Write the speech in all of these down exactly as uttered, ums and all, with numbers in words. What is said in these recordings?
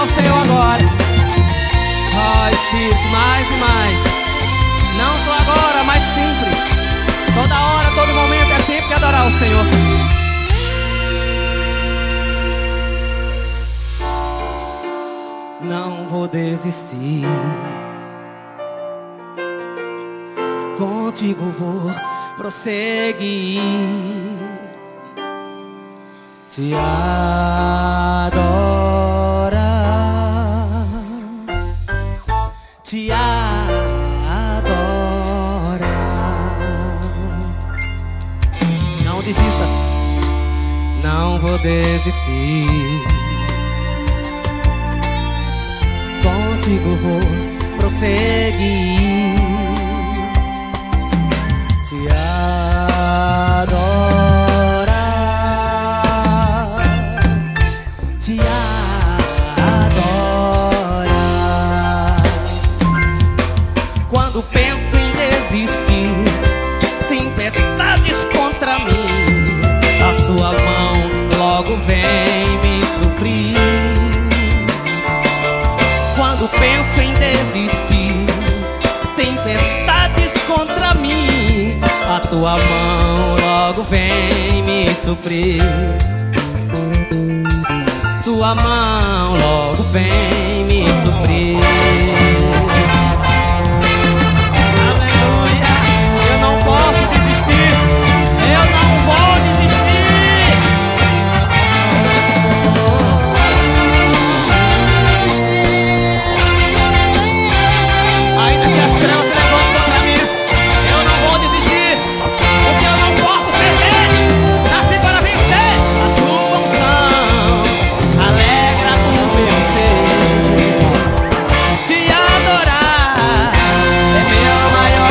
Senhor agora. Ó Espírito, mais e mais. Não só agora, mas sempre. Toda hora, todo momento é tempo de adorar o Senhor. Não vou desistir, contigo vou prosseguir, te adorar, te adorar. Não desista, não vou desistir, contigo vou prosseguir, te adorar, te adorar. Quando penso em desistir, tempestades contra mim, a sua mão logo vem me suprir. Quando penso em desistir, tempestades contra mim, a tua mão logo vem me suprir. Tua mão logo vem me suprir. Aleluia, eu não posso desistir, eu não vou desistir. As trevas se levantam contra mim, eu não vou desistir, porque eu não posso perder. Nasci para vencer. A tua unção alegra o meu ser. Te adorar é meu maior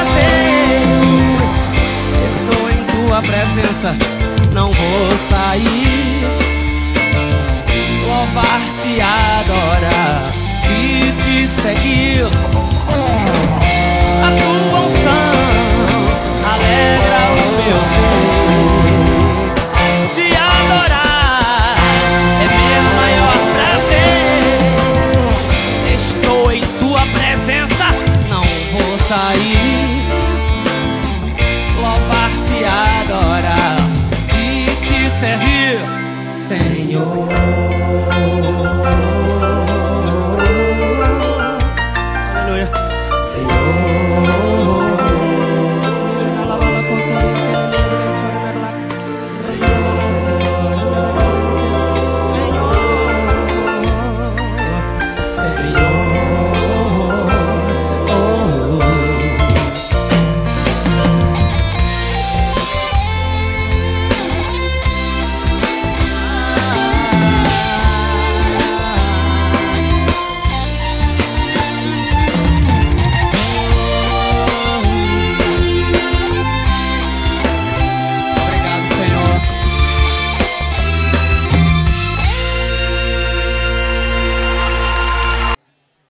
prazer. Estou em tua presença, não vou sair. Louvar, te adorar e te seguir.